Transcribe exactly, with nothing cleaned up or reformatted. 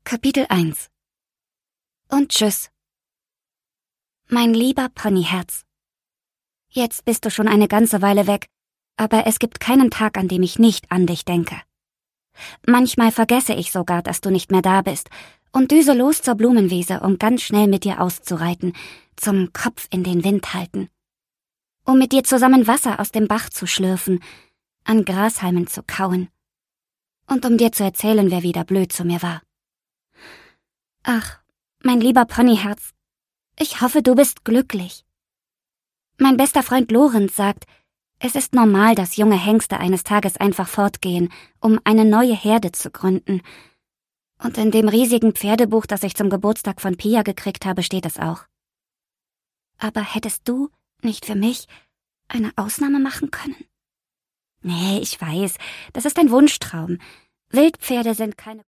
Kapitel eins. Und tschüss. Mein lieber Ponyherz. Jetzt bist du schon eine ganze Weile weg, aber es gibt keinen Tag, an dem ich nicht an dich denke. Manchmal vergesse ich sogar, dass du nicht mehr da bist und düse los zur Blumenwiese, um ganz schnell mit dir auszureiten, zum Kopf in den Wind halten. Um mit dir zusammen Wasser aus dem Bach zu schlürfen, an Grashalmen zu kauen und um dir zu erzählen, wer wieder blöd zu mir war. Ach, mein lieber Ponyherz, ich hoffe, du bist glücklich. Mein bester Freund Lorenz sagt, es ist normal, dass junge Hengste eines Tages einfach fortgehen, um eine neue Herde zu gründen. Und in dem riesigen Pferdebuch, das ich zum Geburtstag von Pia gekriegt habe, steht es auch. Aber hättest du nicht für mich eine Ausnahme machen können? Nee, ich weiß, das ist ein Wunschtraum. Wildpferde sind keine